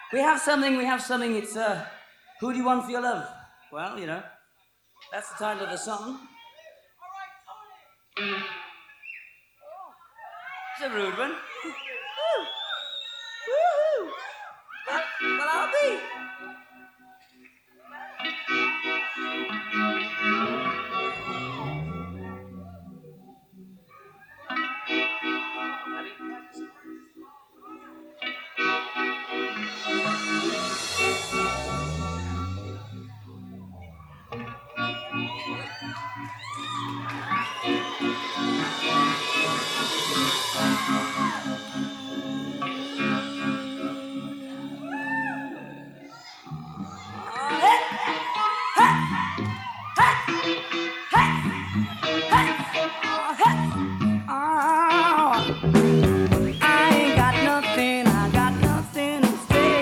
we have something, it's, Who Do You Want For Your Love? Well, that's the title of the song. It's a rude one. Woo-hoo! Well, I'll be.